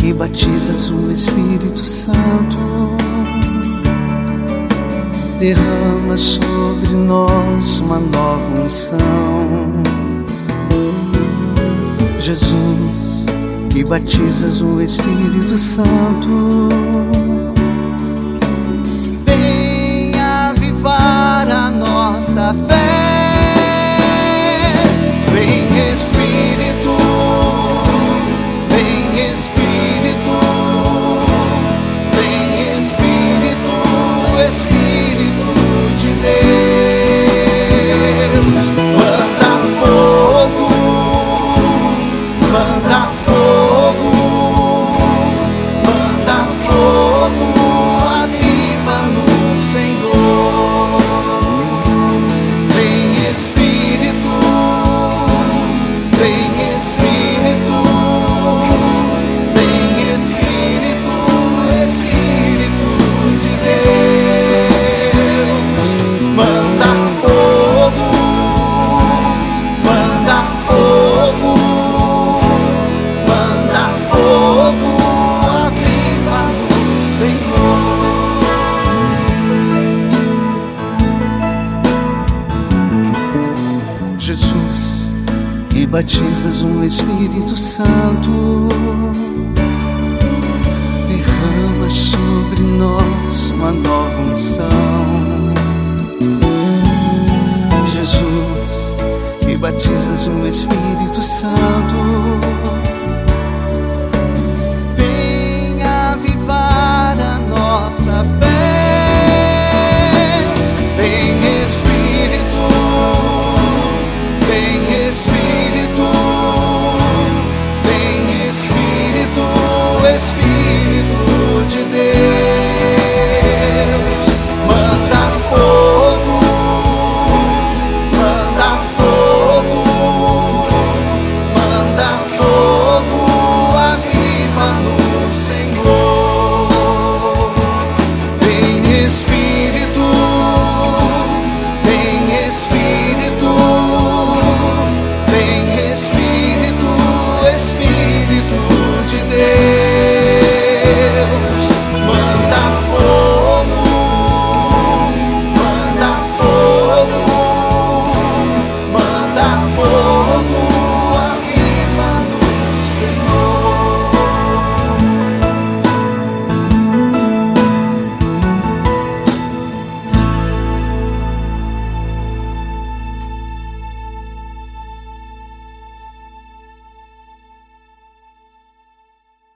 que batizas o Espírito Santo, derrama sobre nós uma nova unção. Jesus, que batizas o Espírito Santo, vem avivar a nossa fé. Vem Espírito, vem Espírito, vem Espírito, Espírito de Deus. Manda fogo, manda fogo, manda fogo, aviva-nos, Senhor. Vem Espírito, vem Espírito, vem Espírito, Espírito de Deus. Manda fogo, manda fogo, manda fogo, aviva-nos, Senhor. Jesus, que batizas o Espírito Santo,